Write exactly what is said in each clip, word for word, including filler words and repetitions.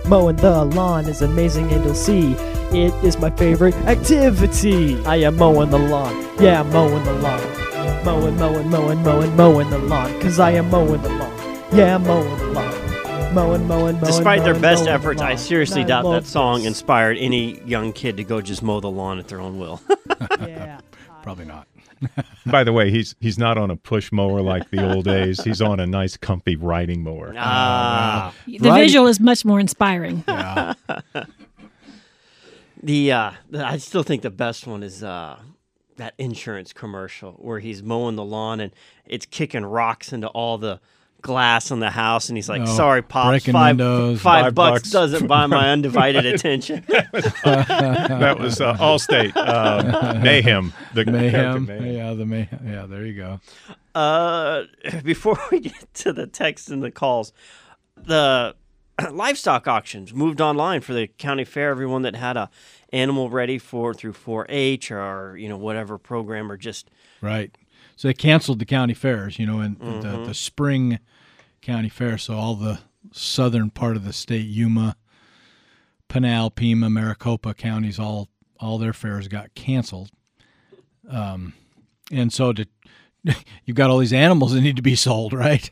Mowing the lawn is amazing and you'll see it is my favorite activity. I am mowing the lawn. Yeah, I'm mowing the lawn. Mowing, mowing, mowing, mowing, mowing the lawn. Cause I am mowing the lawn. Yeah, I'm mowing the lawn. Mowing, mowing, mowing. Despite their mowing, best mowing efforts, the lawn. I seriously And doubt love that song this. inspired any young kid to go just mow the lawn at their own will. Yeah. Probably not. By the way, he's he's not on a push mower like the old days. He's on a nice, comfy riding mower. Ah. Uh, The Right. visual is much more inspiring. Yeah. The uh, the- I still think the best one is uh, that insurance commercial where he's mowing the lawn and it's kicking rocks into all the glass in the house, and he's like, Oh, "Sorry, pops, breaking five windows. five Five bucks, bucks. doesn't buy my undivided attention." That was uh, Allstate uh, Mayhem. The Mayhem. Mayhem. Yeah, the mayhem. Yeah, there you go. Uh, before we get to the texts and the calls, the livestock auctions moved online for the county fair. Everyone that had a animal ready for through four H or you know whatever program or just Right. So they canceled the county fairs, you know, and Mm-hmm. the, the spring county fair. So all the southern part of the state, Yuma, Pinal, Pima, Maricopa counties, all all their fairs got canceled. Um, and so to, you've got all these animals that need to be sold, right?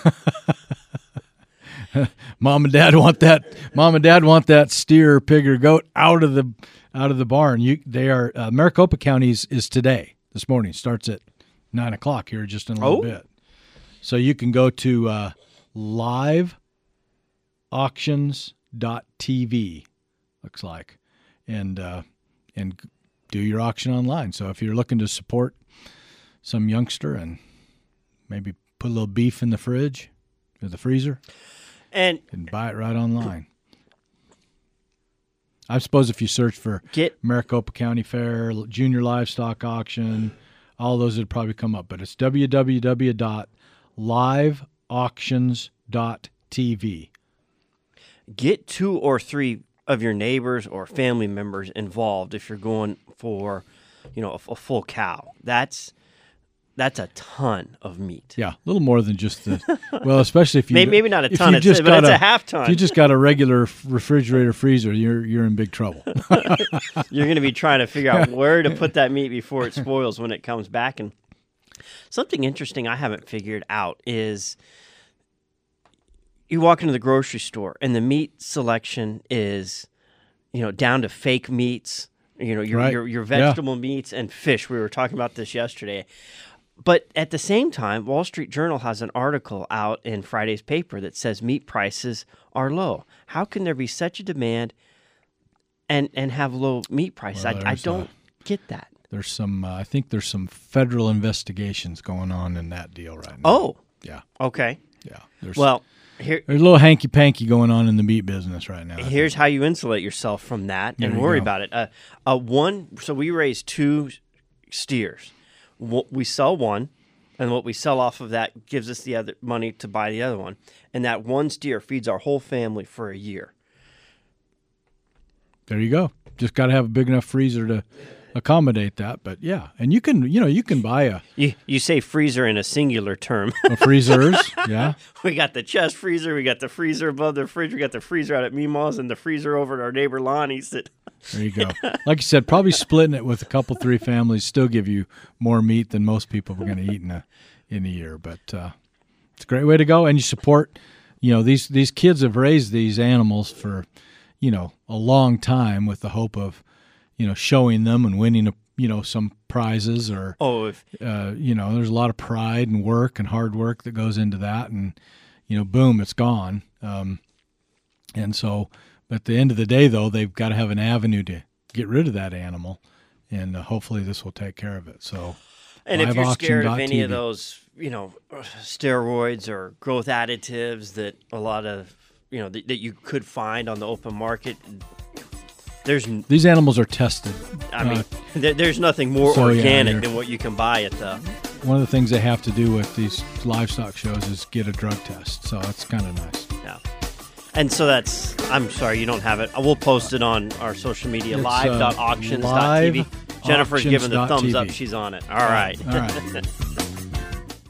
Mom and Dad want that. Mom and Dad want that steer, or pig, or goat out of the out of the barn. You, they are uh, Maricopa counties is today. This morning starts at nine o'clock here, just in a little Oh. bit. So you can go to uh, live auctions dot t v. Looks like, and uh, and do your auction online. So if you're looking to support some youngster and maybe put a little beef in the fridge or the freezer, and and buy it right online. I suppose if you search for get Maricopa County Fair, Junior Livestock Auction, all those would probably come up. But it's w w w dot live auctions dot t v. get two or three of your neighbors or family members involved if you're going for, you know, a, a full cow. That's that's a ton of meat. Yeah, a little more than just the. Well, especially if you Maybe, maybe not a if ton, you it's, just but it's got a half ton. If you just got a regular f- refrigerator freezer, you're you're in big trouble. You're going to be trying to figure out where to put that meat before it spoils when it comes back. And something interesting I haven't figured out is you walk into the grocery store and the meat selection is, you know, down to fake meats, you know, your Right. your, your Yeah. vegetable meats and fish. We were talking about this yesterday. But at the same time, Wall Street Journal has an article out in Friday's paper that says meat prices are low. How can there be such a demand and and have low meat prices? Well, I, I there's, don't uh, get that. There's some. Uh, I think there's some federal investigations going on in that deal right now. Oh, yeah, okay. yeah. There's, Well, here there's a little hanky panky going on in the meat business right now. I here's how you insulate yourself from that There and you worry go. about it. Uh, uh, one. So we raised two steers. Wh- We sell one, and what we sell off of that gives us the other money to buy the other one. And that one steer feeds our whole family for a year. There you go. Just got to have a big enough freezer to accommodate that. But yeah, and you can, you know, you can buy a, You you say freezer in a singular term. a freezers. Yeah, We got the chest freezer. We got the freezer above the fridge. We got the freezer out at Meemaw's and the freezer over at our neighbor Lonnie's. That there you go. Like you said, probably splitting it with a couple, three families still give you more meat than most people are going to eat in a in a year. But uh, it's a great way to go, and you support. You know, these these kids have raised these animals for, you know, a long time with the hope of, you know, showing them and winning a, you know, some prizes or. oh, if Uh, you know, there's a lot of pride and work and hard work that goes into that, and you know, boom, it's gone. Um, and so, at the end of the day, though, they've got to have an avenue to get rid of that animal, and uh, hopefully, this will take care of it. So, and if live you're auction scared of dot any T V. of those, you know, steroids or growth additives that a lot of, you know, that, that you could find on the open market, there's, n- These animals are tested. I mean, Uh, there, there's nothing more so, yeah, organic you're- than what you can buy at the. one of the things they have to do with these livestock shows is get a drug test. So that's kind of nice. Yeah. And so that's, I'm sorry, you don't have it. We'll post it on our social media, It's, live uh, dot auctions dot t v. live Jennifer's giving the auctions dot thumbs T V. up. She's on it. All right. All right.